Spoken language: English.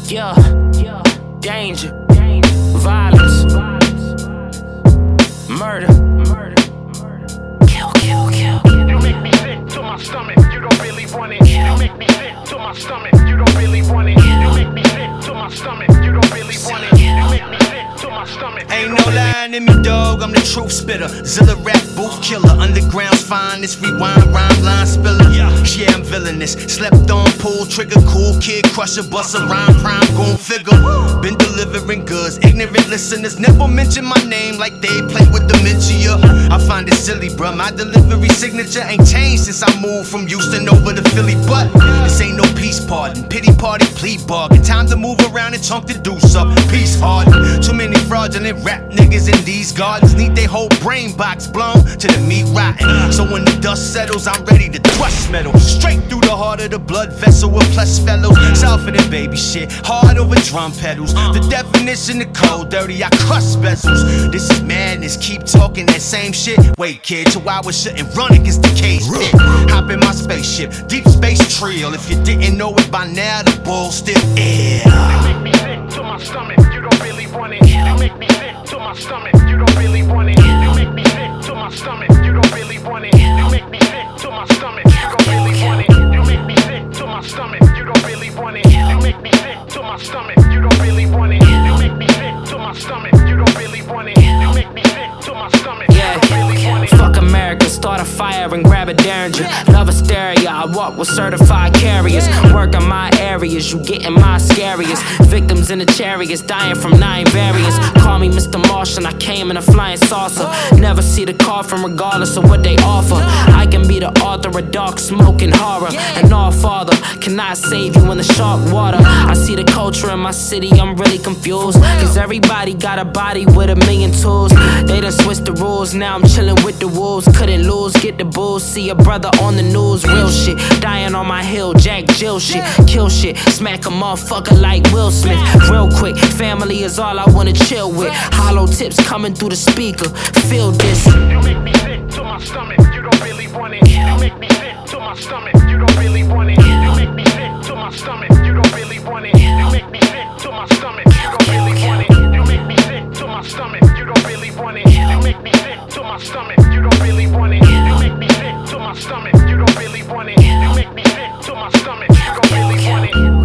Yeah, danger, violence, murder, kill. You make me sick to my stomach, you don't really want it. You make me sick to my stomach, you don't really want it. You make me sick to my stomach, you don't really want it. You make me sick to my stomach. Ain't no lying in me, dog, I'm the truth spitter. Zilla rap booth killer, underground's finest. Rewind, rhyme, line spiller. Yeah, I'm villainous. Slept on, pull trigger, cool kid, crusher, bust a rhyme, prime, gon' figure. Been delivering goods, ignorant listeners never mention my name like they play with dementia. I find it silly, bruh, my delivery signature ain't changed since I moved from Houston over to Philly. But this ain't no peace pardon, pity party, plea bargain. Time to move around and chunk the deuce up, peace harden. Too many fraudulent rap niggas in these gardens need their whole brain box blown to the meat rotten. So when the dust settles, I'm ready to thrust metal straight through the heart of the blood vessel with plush fellows. Softer than baby shit, hard over drum pedals. The definition of cold dirty, I crush bezels. This is madness, keep talking that same shit. Wait, kid, Chihuahua shouldn't run against the cage pit. Hop in my spaceship, deep space trill. If you didn't know it by now, the ball's still air. You make me sick to my stomach, you don't really want it. You make me sick to my stomach, you don't really want it. You make me sick to my stomach, you don't really want it. You make me sick to my stomach, you don't really want it. You make me sick to my stomach, you don't really want it. You make me sick to my stomach, you don't really want it. You make me sick to my stomach, you don't really want it. You make me sick to my stomach, you don't really want it. Fuck America, start a fire and grab a Derringer. Love hysteria, I walk with certified carriers. Work on my areas, you getting my scariest. Victims in the chariots, dying from 9 variants. Call me Mr. Martian, I came in a flying saucer. Never see the coffin regardless of what they offer. I can be the author of dark smoke and horror. And all father cannot save you in the shark water. I see the culture in my city, I'm really confused. Cause everybody got a body with a million tools. They done switched the rules, now I'm chilling with the wolves. Couldn't lose, get the bulls, see a brother on the news. Real shit, dying on my hill, Jack Jill shit. Kill shit, smack a motherfucker like Will Smith. Real quick, family is all I wanna chill with. Hollow tips coming through the speaker, feel this. You make me sick to my stomach, you don't really want it. You make me sick to my stomach, you don't really want it. You make me sick to my stomach, you don't really want it. You make me sick to my stomach, you don't really want it. You make me sick to my stomach, you don't really want it. You make me sick to my stomach, you don't really want it. You make me sick to my stomach, you don't really want it. You make me sick to my stomach, you don't really want it.